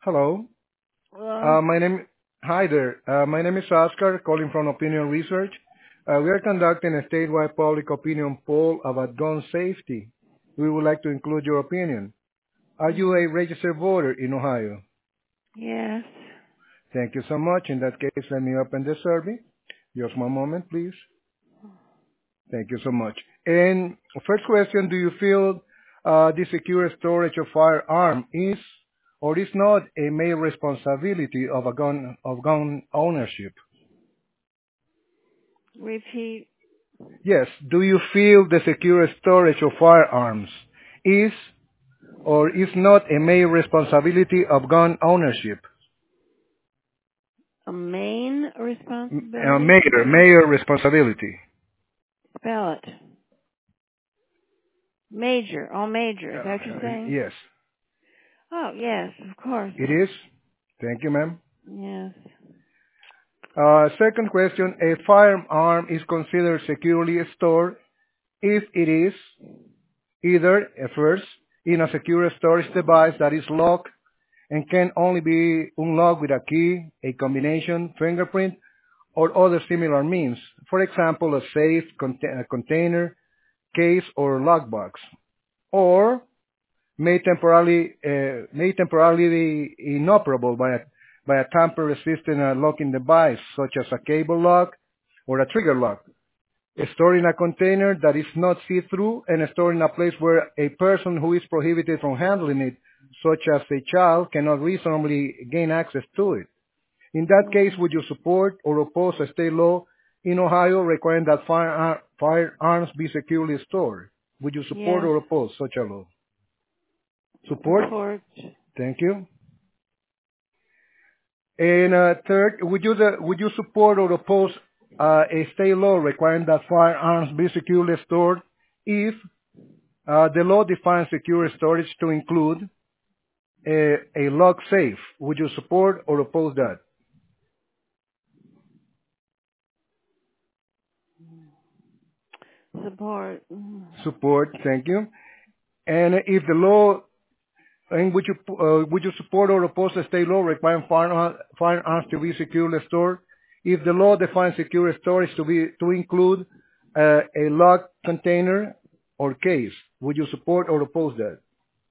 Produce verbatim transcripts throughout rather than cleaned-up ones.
Hello. Well, Uh, my name. Hi there. Uh, my name is Oscar, calling from Opinion Research. Uh, we are conducting a statewide public opinion poll about gun safety. We would like to include your opinion. Are you a mm, registered voter in Ohio? yes. Thank you so much. In that case, let me open the survey. Just one moment, please. Thank you so much. And first question, do you feel uh, the secure storage of firearm is or is not a male responsibility of a gun of gun ownership? Repeat. Yes. Do you feel the secure storage of firearms is or is not a male responsibility of gun ownership? A main M- uh, responsibility? mayor, mayor responsibility. Spell it. Major. All major. Uh, Is that what you're uh, saying? yes, Oh, yes, of course. it is. Thank you, ma'am. Yes. Uh, second question, a firearm is considered securely stored if it is either, uh, first, in a secure storage device that is locked and can only be unlocked with a key, a combination, fingerprint, or other similar means. For example, a safe, conta- a container, case, or lockbox. Or may temporarily, uh, may temporarily be inoperable by a, by a tamper-resistant uh, locking device, such as a cable lock or a trigger lock. Stored in a container that is not see-through and stored in a place where a person who is prohibited from handling it, such as a child, cannot reasonably gain access to it. In that case, Mm, would you support or oppose a state law in Ohio requiring that fire, firearms be securely stored? Would you support yes. or oppose such a law? Support? Support. Thank you. And uh, third, would you the, would you support or oppose uh, a state law requiring that firearms be securely stored if uh, the law defines secure storage to include a, a lock safe? Would you support or oppose that? Support. Mm, Support. Thank you. And if the law and would you uh, would you support or oppose a state law requiring firearms, firearms to be securely stored? If the law defines secure storage to be to include uh, a locked container or case, would you support or oppose that?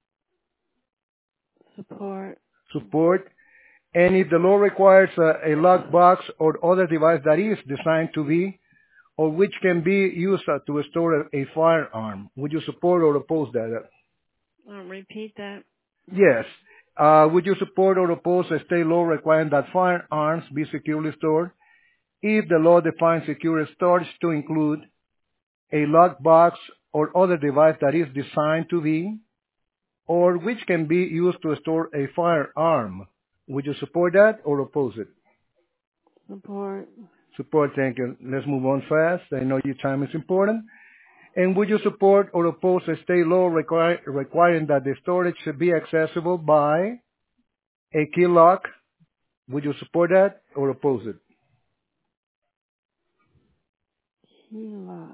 Support. Support. And if the law requires a, a locked box or other device that is designed to be or which can be used uh, to store a, a firearm, would you support or oppose that? Uh, repeat that. Yes. Uh, would you support or oppose a state law requiring that firearms be securely stored if the law defines secure storage to include a locked box or other device that is designed to be or which can be used to store a firearm? Would you support that or oppose it? Support. Support, thank you. Let's move on fast. I know your time is important. And would you support or oppose a state law require, requiring that the storage should be accessible by a key lock? Would you support that or oppose it? Key lock.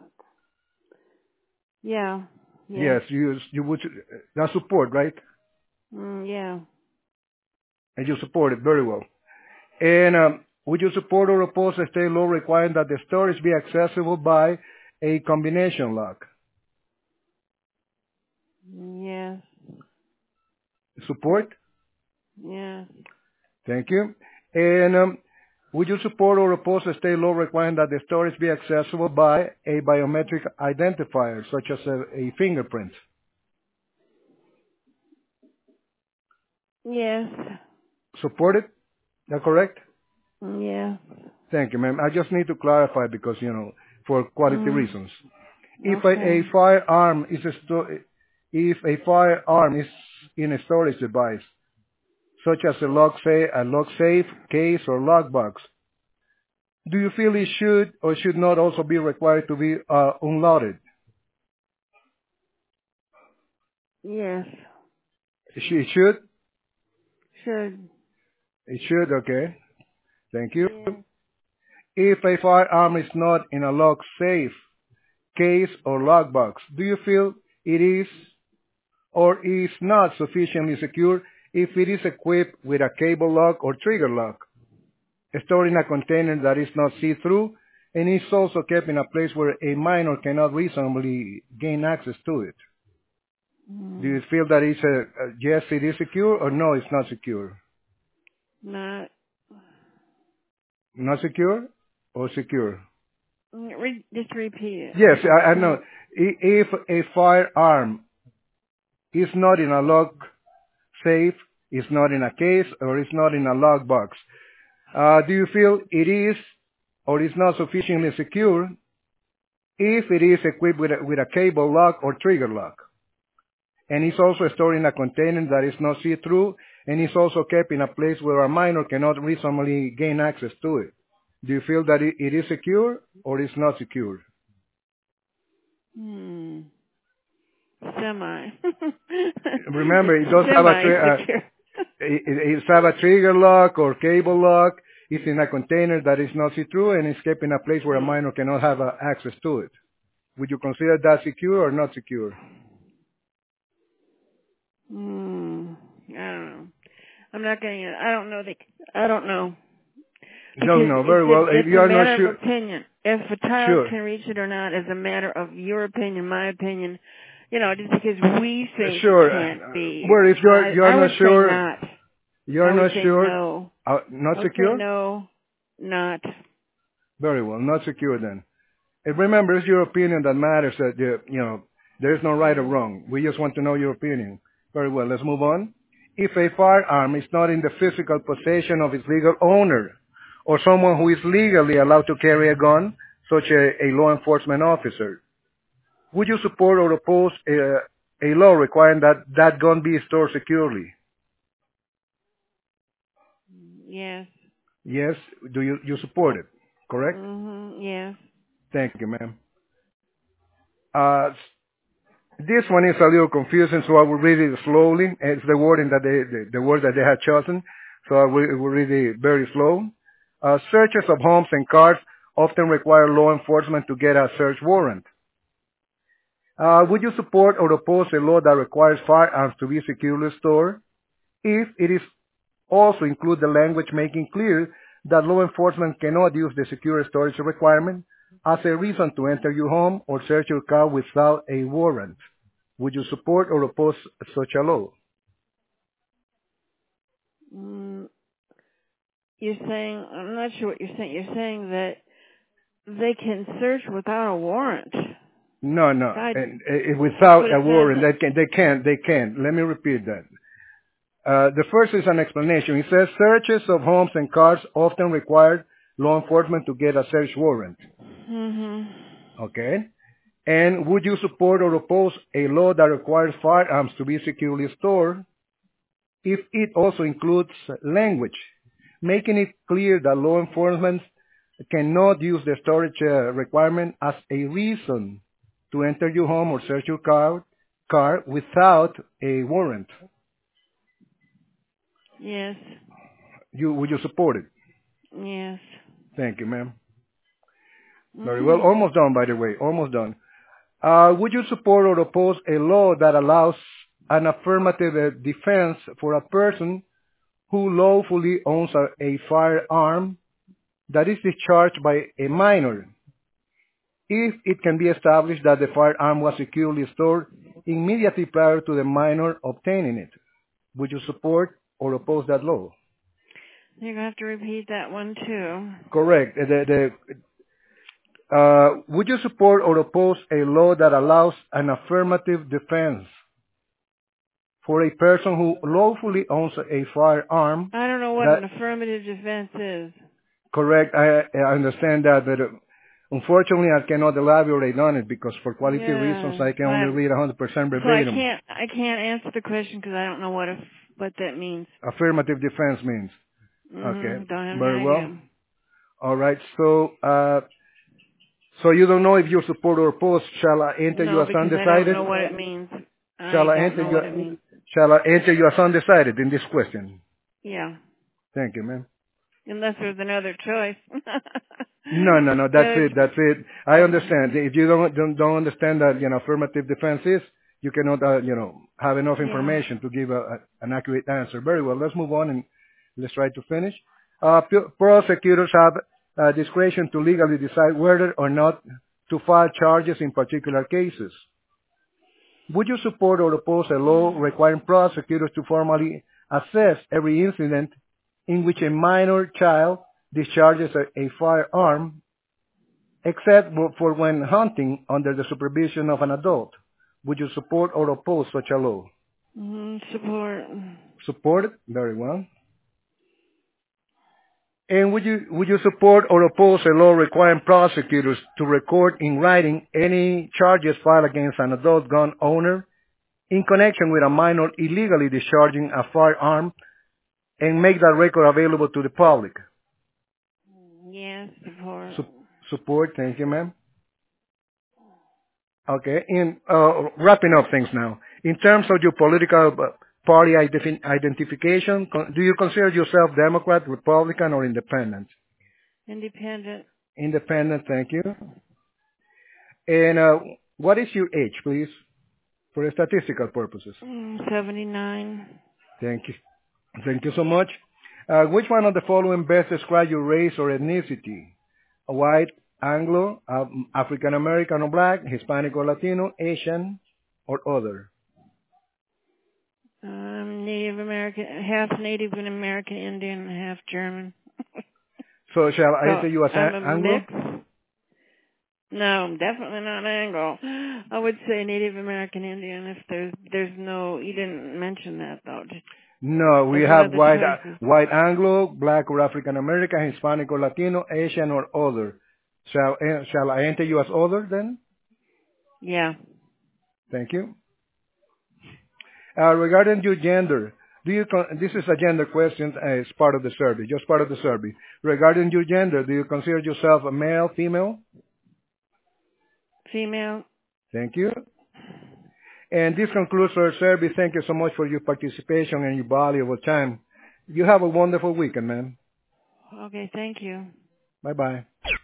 Yeah. Yes. Yes, you you would. That's support, right? Mm, yeah. And you support it very well. And um, would you support or oppose a state law requiring that the storage be accessible by a combination lock? Yes. Support. Yes. Thank you. And um, would you support or oppose a state law requiring that the storage be accessible by a biometric identifier, such as a, a fingerprint? Yes. Support it? That correct? Mm, yes. Thank you, ma'am. I just need to clarify because, you know, for quality Mm, reasons. If a, okay. a firearm is a sto- if a firearm is in a storage device, such as a lock, sa- a lock safe, case, or lockbox, do you feel it should or should not also be required to be uh, unloaded? Yes. It sh- it should? Should. It should, okay. Thank you. Yes. If a firearm is not in a lock safe, case, or lockbox, do you feel it is or is not sufficiently secure if it is equipped with a cable lock or trigger lock, stored in a container that is not see-through, and is also kept in a place where a minor cannot reasonably gain access to it. Mm. Do you feel that it's a, a yes, it is secure, or no, it's not secure? Not. Not secure or secure? Re- just repeat it. Yes, I, I know. I- If a firearm is not in a lock safe, is not in a case, or is not in a lock box, uh, do you feel it is or is not sufficiently secure if it is equipped with a, with a cable lock or trigger lock? And is also stored in a container that is not see-through, and is also kept in a place where a minor cannot reasonably gain access to it. Do you feel that it, it is secure or is not secure? Hmm. Semi. Remember, it does have a tri- uh, Semi-secure. it, it, it have a trigger lock or cable lock. It's in a container that is not see-through and is kept in a place where a minor cannot have uh, access to it. Would you consider that secure or not secure? Hmm. I don't know. I'm not getting it. I don't know. The, I don't know. Don't Because know. it's Very well. a, If it's you a are not matter sure, of opinion. If a child sure. can reach it or not is a matter of your opinion, my opinion. You know, just because we think Sure. it can't be. Well, if you're I, you're I would not say sure, not. you're I would not say sure, no. uh, not I would say secure. no, not. Very well, not secure then. And remember, it's your opinion that matters. That you, you know, there is no right or wrong. We just want to know your opinion. Very well. Let's move on. If a firearm is not in the physical possession of its legal owner, or someone who is legally allowed to carry a gun, such a, a law enforcement officer, would you support or oppose a, a law requiring that that gun be stored securely? Yes. Yes. Do you you support it? Correct. Mhm. Yes. Thank you, ma'am. Uh, This one is a little confusing, so I will read it slowly. It's the wording that they, the, the word that they have chosen, so I will, will read it very slow. Uh, searches of homes and cars often require law enforcement to get a search warrant. Uh, would you support or oppose a law that requires firearms to be securely stored if it is also include the language making clear that law enforcement cannot use the secure storage requirement as a reason to enter your home or search your car without a warrant? Would you support or oppose such a law? Mm, you're saying, I'm not sure what you're saying. You're saying that they can search without a warrant. No, no. I, And, uh, that's without what a it warrant, says. they can, they can't, they can't. Let me repeat that. Uh, the first is an explanation. It says searches of homes and cars often require law enforcement to get a search warrant. Mhm. Okay? And would you support or oppose a law that requires firearms to be securely stored if it also includes language, making it clear that law enforcement cannot use the storage uh, requirement as a reason to enter your home or search your car, car without a warrant? Yes. You, would you support it? Yes. Thank you, ma'am. Very well. Mhm. Almost done, by the way. Almost done. Uh, would you support or oppose a law that allows an affirmative uh, defense for a person who lawfully owns a, a firearm that is discharged by a minor if it can be established that the firearm was securely stored immediately prior to the minor obtaining it? Would you support or oppose that law? You're gonna have to repeat that one too. Correct. The, the, uh, would you support or oppose a law that allows an affirmative defense for a person who lawfully owns a firearm? I don't know what That an affirmative defense is. correct. I, I understand that, but uh, unfortunately, I cannot elaborate on it because for quality reasons, Yeah. I can only I, read one hundred percent so I verbatim. can't. I can't answer the question because I don't know what if, what that means. Affirmative defense means. Okay, Mhm. Don't have very any well. idea. All right. So, uh, so you don't know if you support or oppose. Shall I enter you No, as because I don't undecided? know what it means. I Shall I don't enter know you? what it means. Shall I enter you as undecided in this question? Yeah. Thank you, ma'am. Unless there's another choice. No, no, no. The That's other it. cho- That's it. I understand. If you don't don't, don't understand that, you know, affirmative defense is, you cannot, uh, you know, have enough Yeah. information to give a, a, an accurate answer. Very well. Let's move on and let's try to finish. Uh, pu- prosecutors have uh, discretion to legally decide whether or not to file charges in particular cases. Would you support or oppose a law requiring prosecutors to formally assess every incident in which a minor child discharges a, a firearm, except for when hunting under the supervision of an adult? Would you support or oppose such a law? Mm, support. Support it? Very well. And would you would you support or oppose a law requiring prosecutors to record in writing any charges filed against an adult gun owner in connection with a minor illegally discharging a firearm and make that record available to the public? Yes, support. Su- support. Thank you, ma'am. Okay. In uh, wrapping up things now, in terms of your political uh, party identif- identification, con- do you consider yourself Democrat, Republican, or Independent? Independent. Independent. Thank you. And uh, what is your age, please, for statistical purposes? Mm, seventy-nine. Thank you. Thank you so much. Uh, which one of the following best describe your race or ethnicity? White, Anglo, um, African American or Black, Hispanic or Latino, Asian, or other? Um, Native American, half Native and American Indian, and half German. So shall I So answer you as I'm a- a Anglo? mix. No, definitely not Anglo. I would say Native American Indian if there's there's no. You didn't mention that though. Just No, we as one have of the white, uh, choices. white Anglo, Black or African American, Hispanic or Latino, Asian or other. Shall, uh, shall I enter you as other then? Yeah. Thank you. Uh, regarding your gender, do you con- this is a gender question as part of the survey, just part of the survey. Regarding your gender, do you consider yourself a male, female? Female. Thank you. And this concludes our survey. Thank you so much for your participation and your valuable time. You have a wonderful weekend, man. Okay, thank you. Bye-bye.